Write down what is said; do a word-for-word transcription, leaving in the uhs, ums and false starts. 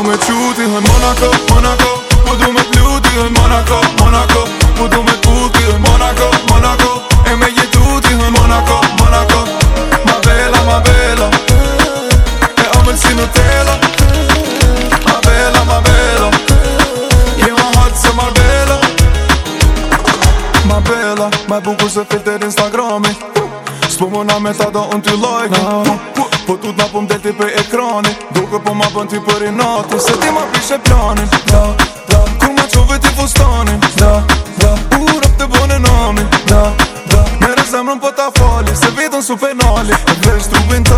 me quti in Monaco, Monaco. Po du me pluti in Monaco, Monaco. Po du me puti in Monaco, Monaco. E me jetuti in Monaco, Monaco. Ma bella, ma bella. E omel si Nutella. Ma bella, ma bella. Je ma hot se Marbella. Ma bella, ma bukur se filter Instagrami. S'po më na me ta do unë ty like no. Po tut na po m'delti për ekrani. Duke po ma bën ty për i nati. Se ti ma prishe planin da, da. Kur ma qove ti fustanin da, da. Urap të bone namin da, da. Mere zemrën po ta fali. Se vetën su penali. E vesh trupin